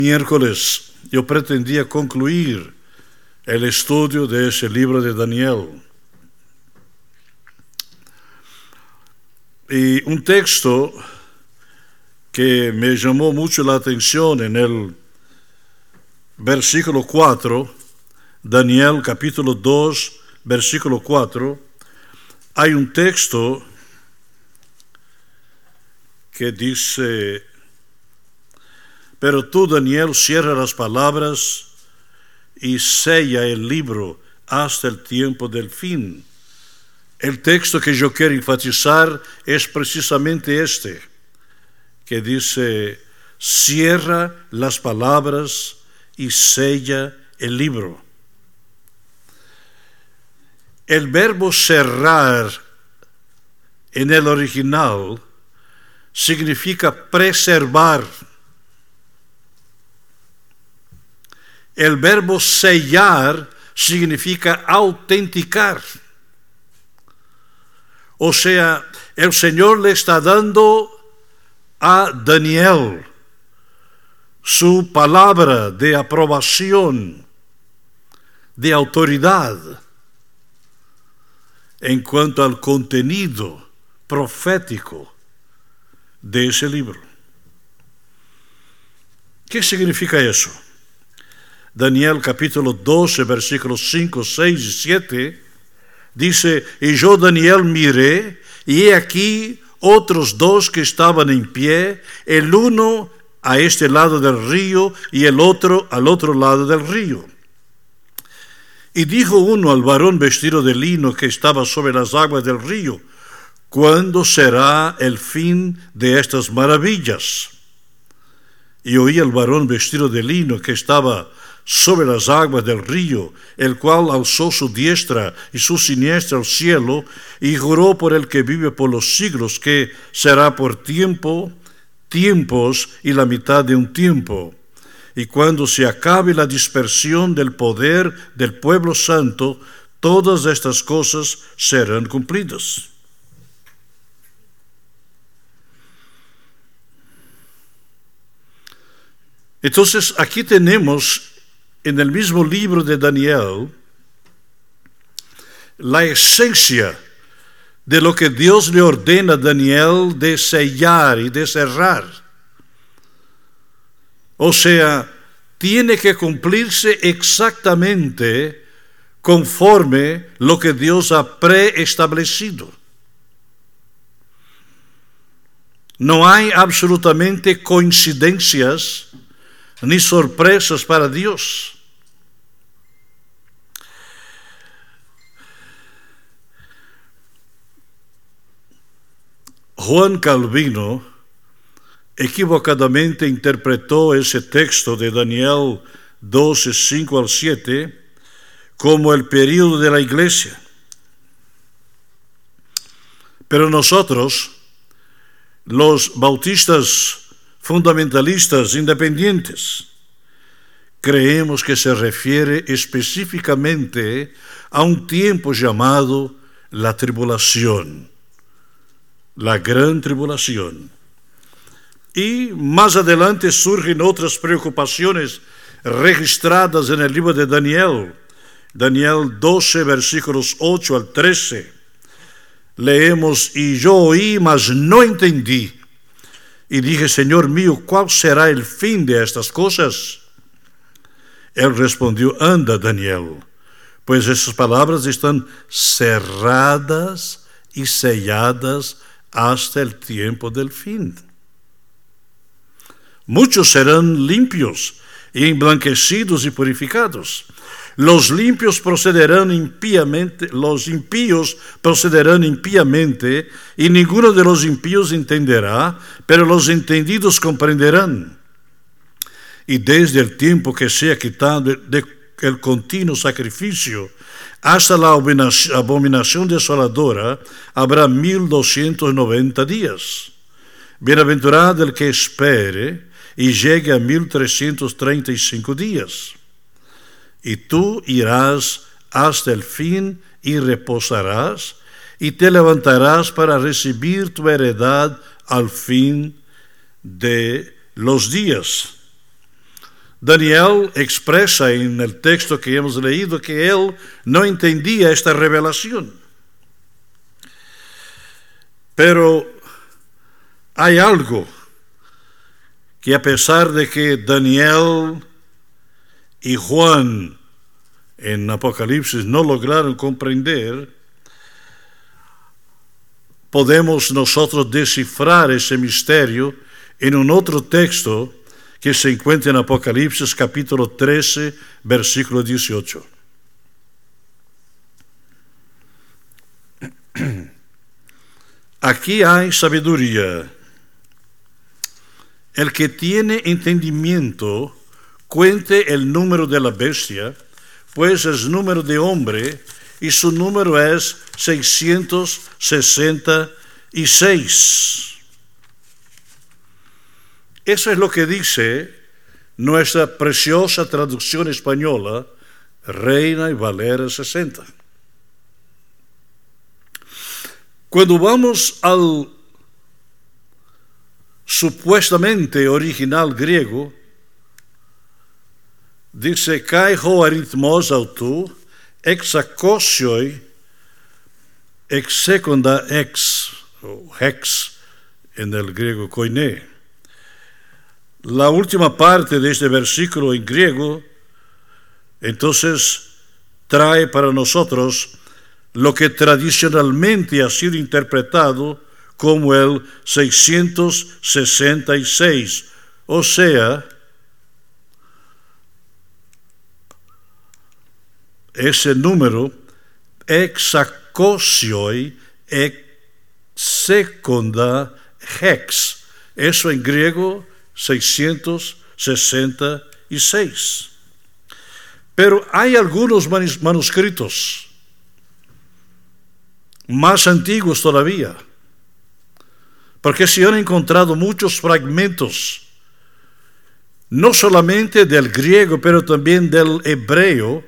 Miércoles yo pretendía concluir el estudio de ese libro de Daniel. Y un texto que me llamó mucho la atención en el versículo 4, Daniel capítulo 2, versículo 4, hay un texto que dice: pero tú, Daniel, cierra las palabras y sella el libro hasta el tiempo del fin. El texto que yo quiero enfatizar es precisamente este, que dice: cierra las palabras y sella el libro. El verbo cerrar en el original significa preservar. El verbo sellar significa autenticar. O sea, el Señor le está dando a Daniel su palabra de aprobación, de autoridad, en cuanto al contenido profético de ese libro. ¿Qué significa eso? Daniel capítulo 12, versículos 5, 6 y 7, dice: y yo, Daniel, miré, y he aquí otros dos que estaban en pie, el uno a este lado del río y el otro al otro lado del río. Y dijo uno al varón vestido de lino que estaba sobre las aguas del río: ¿cuándo será el fin de estas maravillas? Y oí al varón vestido de lino que estaba sobre las aguas del río, el cual alzó su diestra y su siniestra al cielo, y juró por el que vive por los siglos, que será por tiempos y la mitad de un tiempo. Y cuando se acabe la dispersión del poder del pueblo santo, todas estas cosas serán cumplidas. Entonces, aquí tenemos en el mismo libro de Daniel la esencia de lo que Dios le ordena a Daniel de sellar y de cerrar. O sea, tiene que cumplirse exactamente conforme lo que Dios ha preestablecido. No hay absolutamente coincidencias ni sorpresas para Dios. Juan Calvino equivocadamente interpretó ese texto de Daniel 12, 5 al 7 como el período de la iglesia. Pero nosotros, los bautistas fundamentalistas independientes, creemos que se refiere específicamente a un tiempo llamado la tribulación, la gran tribulación. Y más adelante surgen otras preocupaciones registradas en el libro de Daniel. Daniel 12, versículos 8 al 13. Leemos: y yo oí, mas no entendí. Y dije: Señor mío, ¿cuál será el fin de estas cosas? Él respondió: anda, Daniel, pues esas palabras están cerradas y selladas hasta el tiempo del fin. Muchos serán limpios y emblanquecidos y purificados. Los limpios procederán impíamente, los impíos procederán impíamente, y ninguno de los impíos entenderá, pero los entendidos comprenderán. Y desde el tiempo que sea quitado el continuo sacrificio hasta la abominación desoladora, habrá 1290 días. Bienaventurado el que espere y llegue a 1335 días. Y tú irás hasta el fin y reposarás, y te levantarás para recibir tu heredad al fin de los días. Daniel expresa en el texto que hemos leído que él no entendía esta revelación. Pero hay algo que, a pesar de que Daniel y Juan en Apocalipsis no lograron comprender, podemos nosotros descifrar ese misterio en un otro texto que se encuentra en Apocalipsis capítulo 13, versículo 18. Aquí hay sabiduría. El que tiene entendimiento cuente el número de la bestia, pues es número de hombre, y su número es 666. Eso es lo que dice nuestra preciosa traducción española, Reina y Valera 60. Cuando vamos al supuestamente original griego, dice kai ho arithmos autou exakosioi execonda ex, o hex en el griego koiné. La última parte de este versículo en griego, entonces, trae para nosotros lo que tradicionalmente ha sido interpretado como el 666, o sea, ese número exakosioi execonda hex, eso en griego 666. Pero hay algunos manuscritos más antiguos todavía, porque se han encontrado muchos fragmentos, no solamente del griego, pero también del hebreo,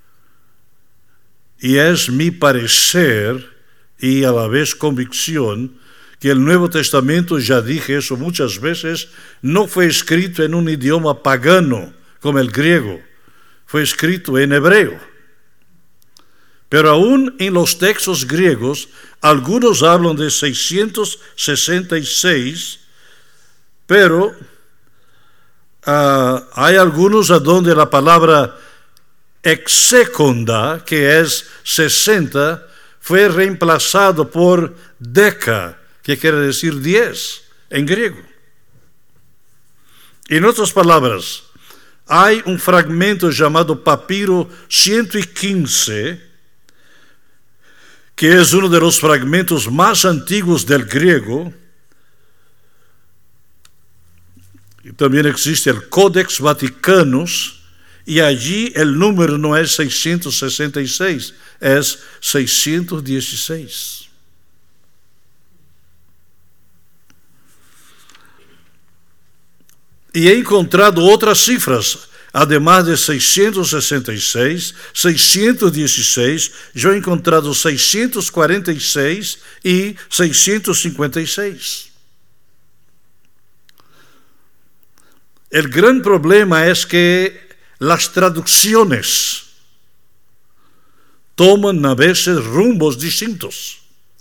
y es mi parecer y a la vez convicción que el Nuevo Testamento, ya dije eso muchas veces, no fue escrito en un idioma pagano como el griego, fue escrito en hebreo. Pero aún en los textos griegos, algunos hablan de 666, pero hay algunos a donde la palabra execonda, que es 60, fue reemplazado por deca, que quiere decir 10 en griego. En otras palabras, hay un fragmento llamado Papiro 115, que es uno de los fragmentos más antiguos del griego. Y también existe el Codex Vaticanus, y allí el número no es 666, es 616. Y he encontrado otras cifras, además de 666, 616, yo he encontrado 646 y 656. El gran problema es que las traducciones toman a veces rumbos distintos.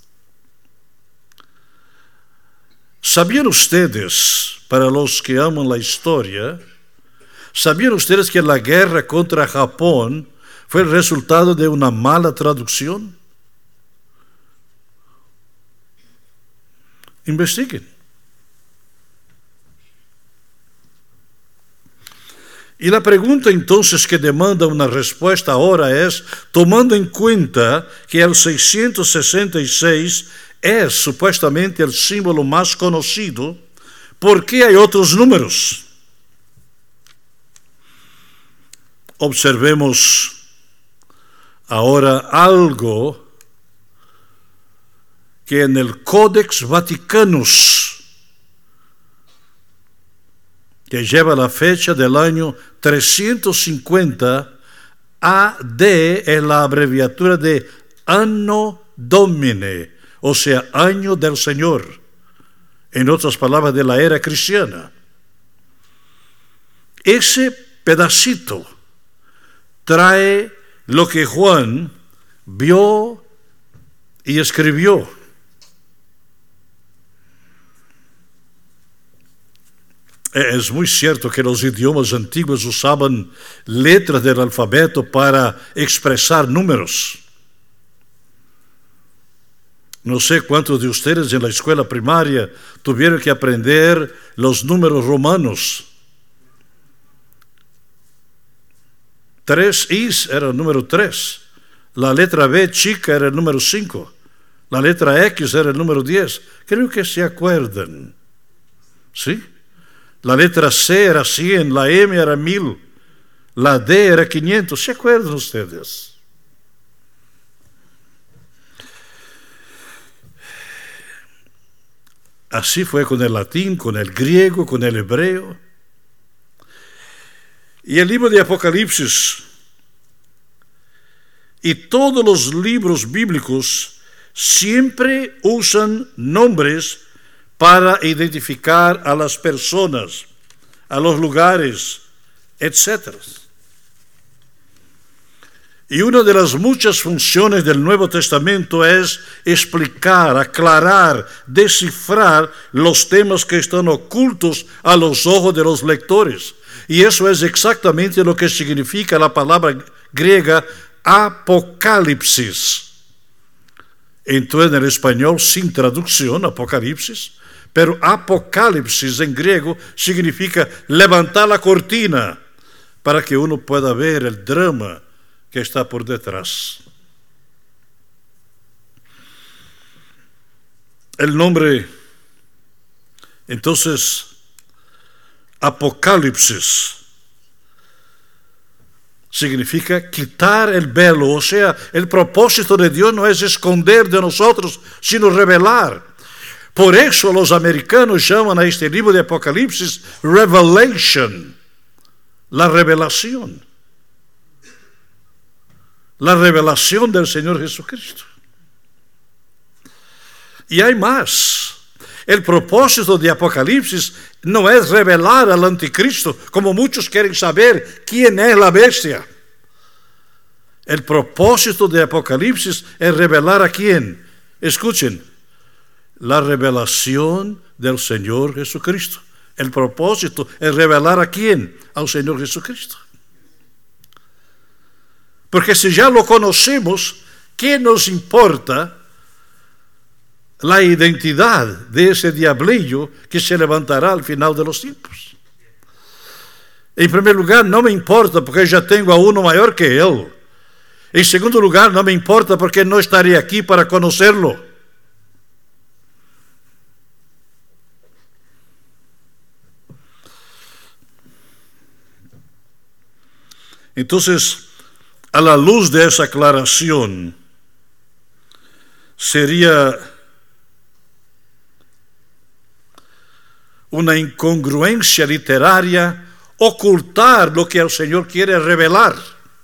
¿Sabían ustedes, para los que aman la historia, sabían ustedes que la guerra contra Japón fue el resultado de una mala traducción? Investiguen. Y la pregunta entonces que demanda una respuesta ahora es, tomando en cuenta que el 666 es supuestamente el símbolo más conocido, ¿por qué hay otros números? Observemos ahora algo que en el Codex Vaticanus, que lleva la fecha del año 350, AD es la abreviatura de Anno Domini, o sea, año del Señor, en otras palabras, de la era cristiana. Ese pedacito trae lo que Juan vio y escribió. Es muy cierto que los idiomas antiguos usaban letras del alfabeto para expresar números. No sé cuántos de ustedes en la escuela primaria tuvieron que aprender los números romanos. 3 era el número 3. La letra B chica era el número 5. La letra X era el número 10. Creo que se acuerdan. ¿Sí? La letra C era 100, la M era 1000, la D era 500. ¿Se acuerdan ustedes? Así fue con el latín, con el griego, con el hebreo. Y el libro de Apocalipsis y todos los libros bíblicos siempre usan nombres para identificar a las personas, a los lugares, etc. Y una de las muchas funciones del Nuevo Testamento es explicar, aclarar, descifrar los temas que están ocultos a los ojos de los lectores. Y eso es exactamente lo que significa la palabra griega apocalipsis. Entró en el español sin traducción, apocalipsis, pero apocalipsis en griego significa levantar la cortina para que uno pueda ver el drama que está por detrás. El nombre, entonces, apocalipsis significa quitar el velo, o sea, el propósito de Dios no es esconder de nosotros, sino revelar. Por eso los americanos llaman a este libro de Apocalipsis Revelation, la revelación. La revelación del Señor Jesucristo. Y hay más. El propósito de Apocalipsis no es revelar al anticristo, como muchos quieren saber quién es la bestia. El propósito de Apocalipsis es revelar a quién. Escuchen, la revelación del Señor Jesucristo. El propósito es revelar a quién, al Señor Jesucristo. Porque si ya lo conocemos, ¿qué nos importa la identidad de ese diablillo que se levantará al final de los tiempos? En primer lugar, no me importa porque ya tengo a uno mayor que él. En segundo lugar, no me importa porque no estaré aquí para conocerlo. Entonces, a la luz de esa aclaración, sería una incongruencia literaria ocultar lo que el Señor quiere revelar.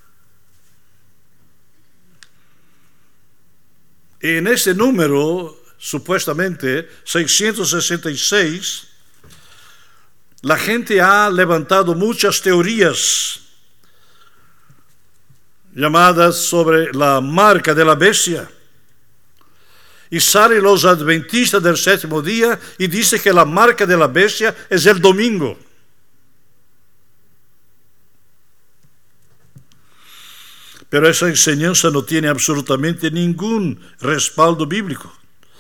En ese número, supuestamente 666, la gente ha levantado muchas teorías llamadas sobre la marca de la bestia. Y salen los adventistas del séptimo día y dice que la marca de la bestia es el domingo. Pero esa enseñanza no tiene absolutamente ningún respaldo bíblico.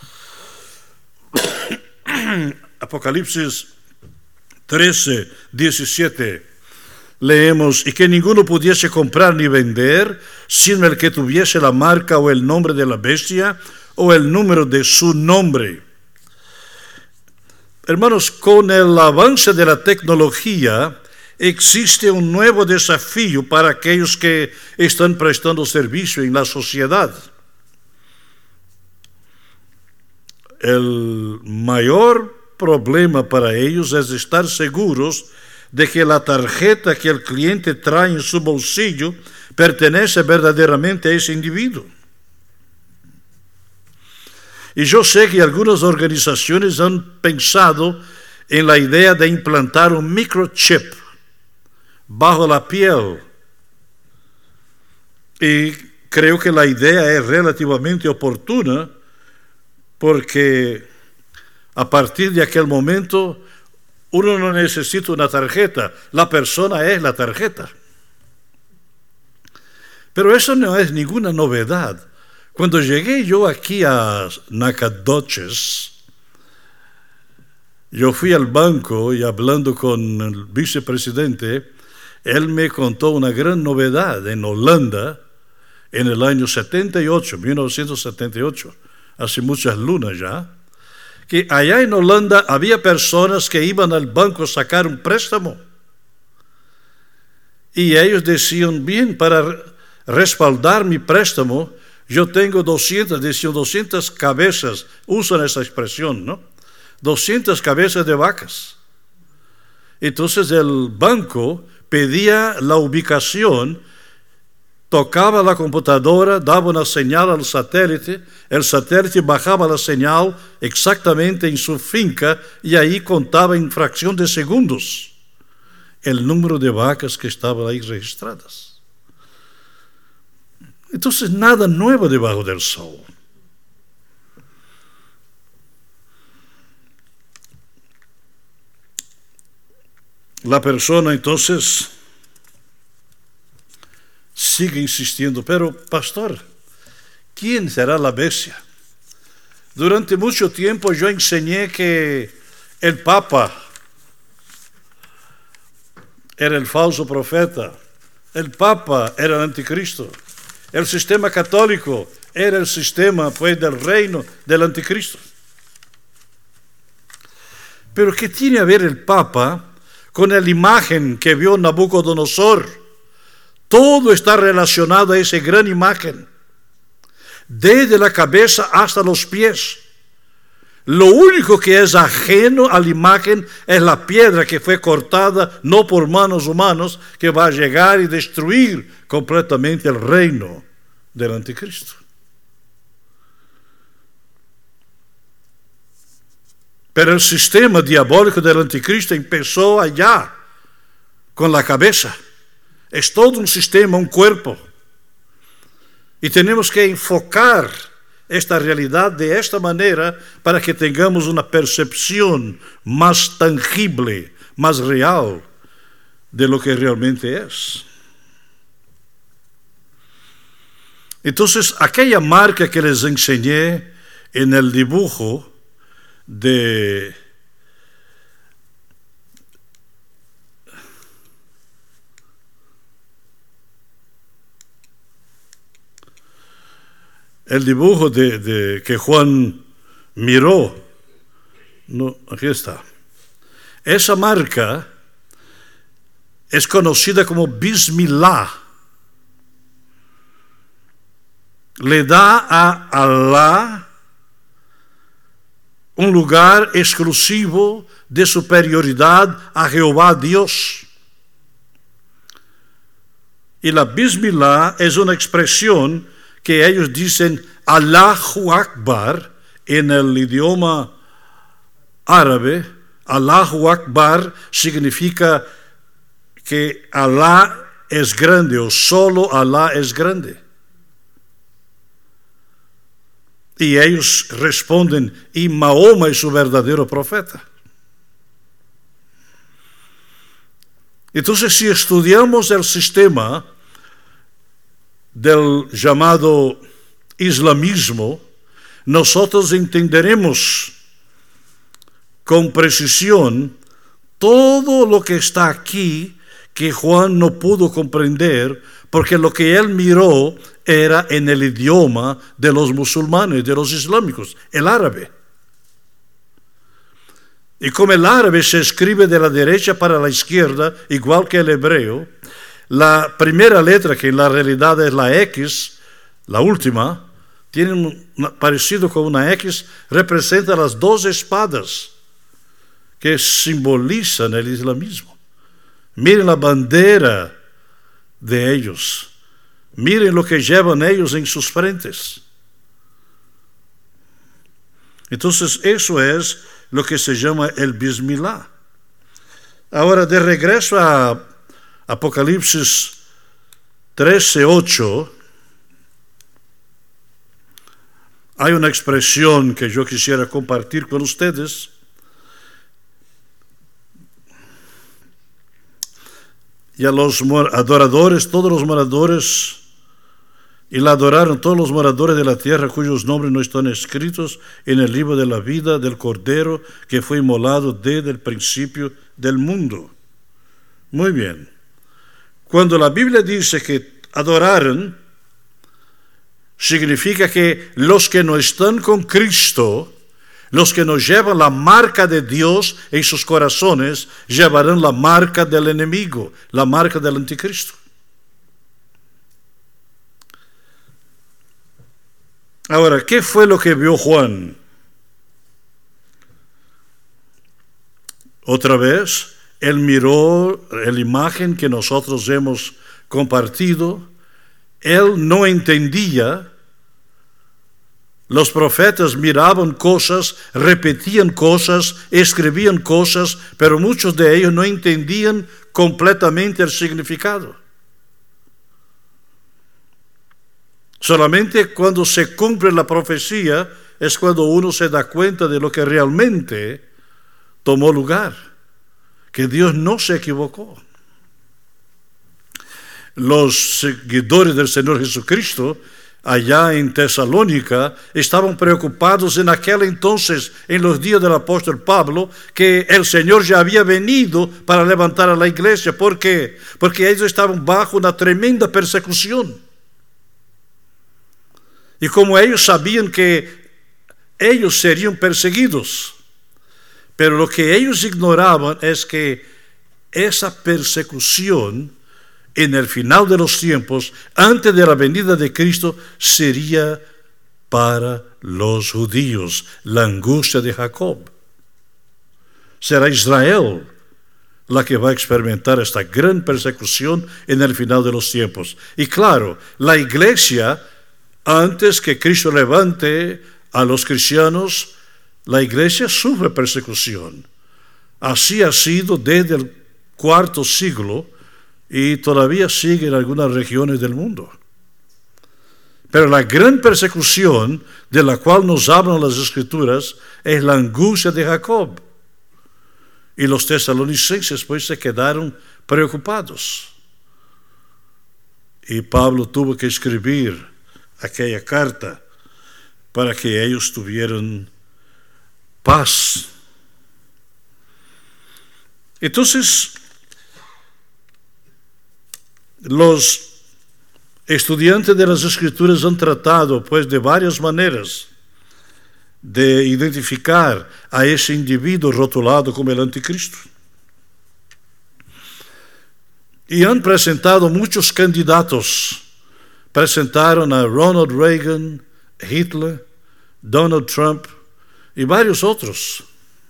Apocalipsis 13, 17. Leemos, y que ninguno pudiese comprar ni vender, sino el que tuviese la marca o el nombre de la bestia, o el número de su nombre. Hermanos, con el avance de la tecnología, existe un nuevo desafío para aquellos que están prestando servicio en la sociedad. El mayor problema para ellos es estar seguros de que la tarjeta que el cliente trae en su bolsillo pertenece verdaderamente a ese individuo. Y yo sé que algunas organizaciones han pensado en la idea de implantar un microchip bajo la piel. Y creo que la idea es relativamente oportuna, porque a partir de aquel momento uno no necesita una tarjeta, la persona es la tarjeta. Pero eso no es ninguna novedad. Cuando llegué yo aquí a Nacogdoches, yo fui al banco y hablando con el vicepresidente, él me contó una gran novedad en Holanda en el año 1978, hace muchas lunas ya, que allá en Holanda había personas que iban al banco a sacar un préstamo y ellos decían, bien, para respaldar mi préstamo, yo tengo 200 cabezas, usan esa expresión, ¿no? 200 cabezas de vacas. Entonces el banco pedía la ubicación, tocaba la computadora, daba una señal al satélite, el satélite bajaba la señal exactamente en su finca y ahí contaba en fracción de segundos el número de vacas que estaban ahí registradas. Entonces nada nuevo debajo del sol. La persona entonces sigue insistiendo, pero pastor, ¿quién será la bestia? Durante mucho tiempo yo enseñé que el Papa era el falso profeta, el Papa era el anticristo, el sistema católico era el sistema pues del reino del anticristo. Pero ¿qué tiene a ver el Papa con la imagen que vio Nabucodonosor? Todo está relacionado a esa gran imagen, desde la cabeza hasta los pies. Lo único que es ajeno a la imagen es la piedra que fue cortada, no por manos humanas, que va a llegar y destruir completamente el reino del anticristo. Pero el sistema diabólico del anticristo empezó allá, con la cabeza. Es todo un sistema, un cuerpo. Y tenemos que enfocar esta realidad de esta manera para que tengamos una percepción más tangible, más real de lo que realmente es. Entonces, aquella marca que les enseñé en el dibujo de que Juan miró, no, aquí está. Esa marca es conocida como Bismillah. Le da a Alá un lugar exclusivo de superioridad a Jehová Dios. Y la Bismillah es una expresión que ellos dicen Allahu Akbar en el idioma árabe. Allahu Akbar significa que Alá es grande o solo Alá es grande. Y ellos responden, y Mahoma es su verdadero profeta. Entonces, si estudiamos el sistema del llamado islamismo, nosotros entenderemos con precisión todo lo que está aquí que Juan no pudo comprender, porque lo que él miró era en el idioma de los musulmanes, de los islámicos, el árabe. Y como el árabe se escribe de la derecha para la izquierda, igual que el hebreo, la primera letra, que en la realidad es la X, la última, tiene parecido con una X, representa las dos espadas que simbolizan el islamismo. Miren la bandera de ellos. Miren lo que llevan ellos en sus frentes. Entonces, eso es lo que se llama el Bismillah. Ahora, de regreso a Apocalipsis 13:8, hay una expresión que yo quisiera compartir con ustedes. Y a los adoradores, todos los moradores, y la adoraron todos los moradores de la tierra cuyos nombres no están escritos en el libro de la vida del Cordero que fue inmolado desde el principio del mundo. Muy bien. Cuando la Biblia dice que adoraron, significa que los que no están con Cristo, los que no llevan la marca de Dios en sus corazones, llevarán la marca del enemigo, la marca del anticristo. Ahora, ¿qué fue lo que vio Juan? Otra vez, él miró la imagen que nosotros hemos compartido. Él no entendía. Los profetas miraban cosas, repetían cosas, escribían cosas, pero muchos de ellos no entendían completamente el significado. Solamente cuando se cumple la profecía es cuando uno se da cuenta de lo que realmente tomó lugar, que Dios no se equivocó. Los seguidores del Señor Jesucristo allá en Tesalónica estaban preocupados en aquel entonces, en los días del apóstol Pablo, que el Señor ya había venido para levantar a la iglesia. ¿Por qué? Porque ellos estaban bajo una tremenda persecución. Y como ellos sabían que ellos serían perseguidos, pero lo que ellos ignoraban es que esa persecución en el final de los tiempos, antes de la venida de Cristo, sería para los judíos, la angustia de Jacob. Será Israel la que va a experimentar esta gran persecución en el final de los tiempos. Y claro, la iglesia, antes que Cristo levante a los cristianos, la iglesia sufre persecución. Así ha sido desde el cuarto siglo y todavía sigue en algunas regiones del mundo. Pero la gran persecución de la cual nos hablan las Escrituras es la angustia de Jacob. Y los tesalonicenses pues se quedaron preocupados. Y Pablo tuvo que escribir aquella carta para que ellos tuvieran paz. Entonces, los estudiantes de las Escrituras han tratado pues de varias maneras de identificar a ese individuo rotulado como el anticristo. Y han presentado muchos candidatos. Presentaron a Ronald Reagan, Hitler, Donald Trump y varios otros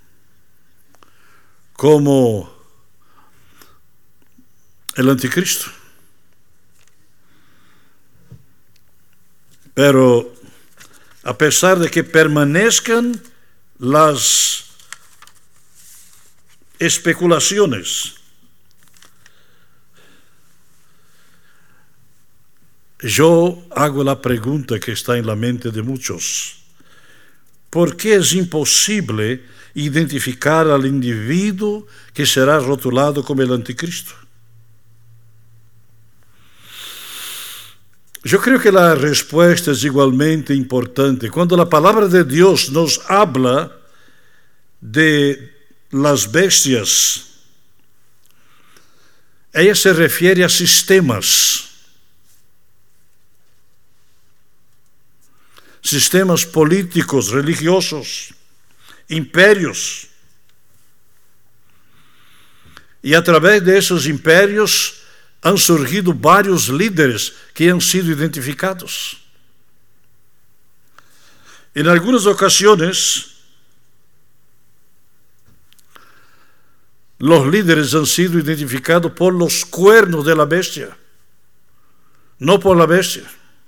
como el anticristo. Pero a pesar de que permanezcan las especulaciones, yo hago la pregunta que está en la mente de muchos. ¿Por qué es imposible identificar al individuo que será rotulado como el anticristo? Yo creo que la respuesta es igualmente importante. Cuando la palabra de Dios nos habla de las bestias, ella se refiere a sistemas políticos, religiosos, imperios. Y a través de esos imperios han surgido varios líderes que han sido identificados. En algunas ocasiones, los líderes han sido identificados por los cuernos de la bestia, no por la bestia.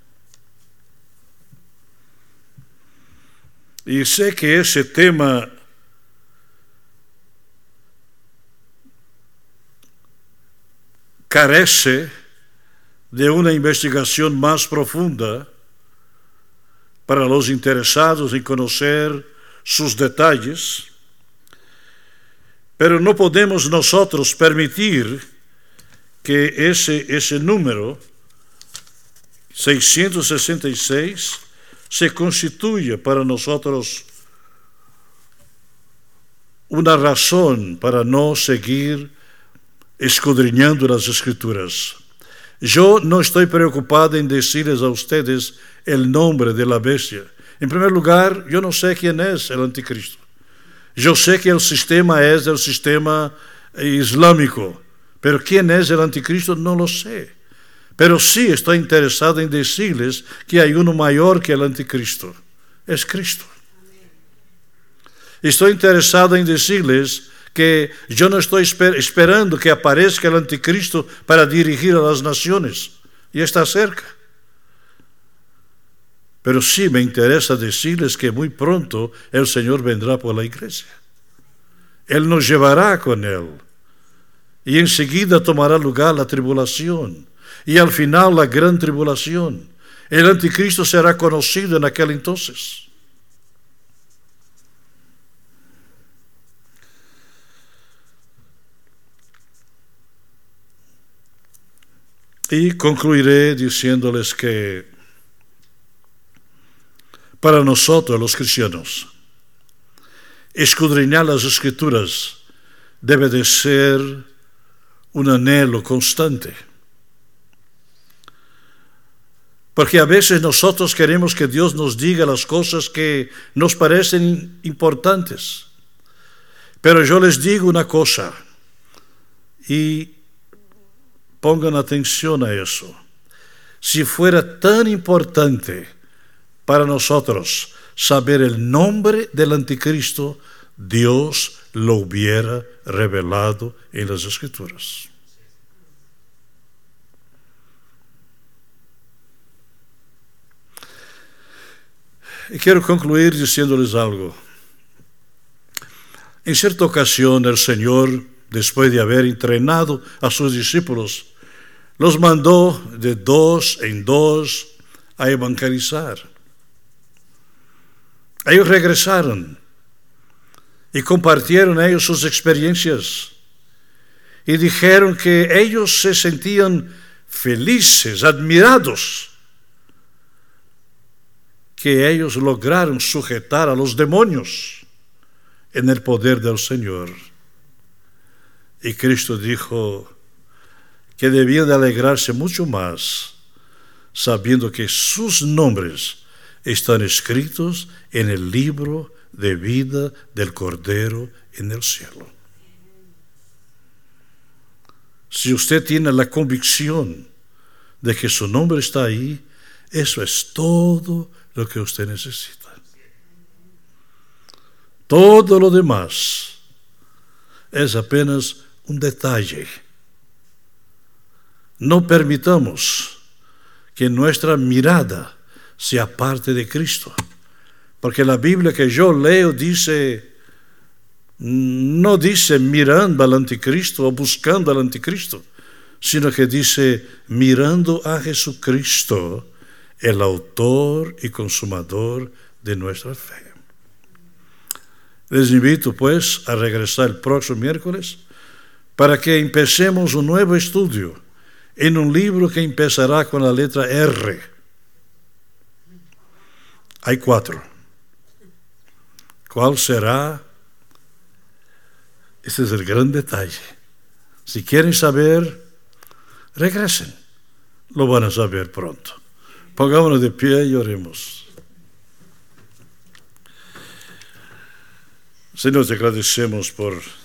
Y sé que ese tema carece de una investigación más profunda para los interesados en conocer sus detalles, pero no podemos nosotros permitir que ese número 666 se constituya para nosotros una razón para no seguir escudriñando las Escrituras. Yo no estoy preocupado en decirles a ustedes el nombre de la bestia. En primer lugar, yo no sé quién es el anticristo. Yo sé que el sistema es el sistema islámico, pero quién es el anticristo no lo sé. Pero sí estoy interesado en decirles que hay uno mayor que el anticristo. Es Cristo. Estoy interesado en decirles que yo no estoy esperando que aparezca el anticristo para dirigir a las naciones. Y está cerca. Pero sí me interesa decirles que muy pronto el Señor vendrá por la iglesia. Él nos llevará con Él. Y enseguida tomará lugar la tribulación. Y al final la gran tribulación. El anticristo será conocido en aquel entonces. Y concluiré diciéndoles que para nosotros los cristianos, escudriñar las Escrituras debe de ser un anhelo constante. Porque a veces nosotros queremos que Dios nos diga las cosas que nos parecen importantes. Pero yo les digo una cosa, y pongan atención a eso. Si fuera tan importante para nosotros saber el nombre del anticristo, Dios lo hubiera revelado en las Escrituras. Y quiero concluir diciéndoles algo. En cierta ocasión el Señor, después de haber entrenado a sus discípulos, los mandó de 2 en 2 a evangelizar. Ellos regresaron y compartieron ellos sus experiencias y dijeron que ellos se sentían felices, admirados, que ellos lograron sujetar a los demonios en el poder del Señor. Y Cristo dijo que debían de alegrarse mucho más, sabiendo que sus nombres están escritos en el libro de vida del Cordero en el cielo. Si usted tiene la convicción de que su nombre está ahí, eso es todo lo que usted necesita. Todo lo demás es apenas un detalle. No permitamos que nuestra mirada sea parte de Cristo. Porque la Biblia que yo leo dice, no dice mirando al anticristo o buscando al anticristo, sino que dice mirando a Jesucristo, el autor y consumador de nuestra fe. Les invito pues a regresar el próximo miércoles para que empecemos un nuevo estudio en un libro que empezará con la letra R. Hay 4. ¿Cuál será? Ese es el gran detalle. Si quieren saber, regresen. Lo van a saber pronto. Pongámonos de pie y oremos. Señor, te agradecemos por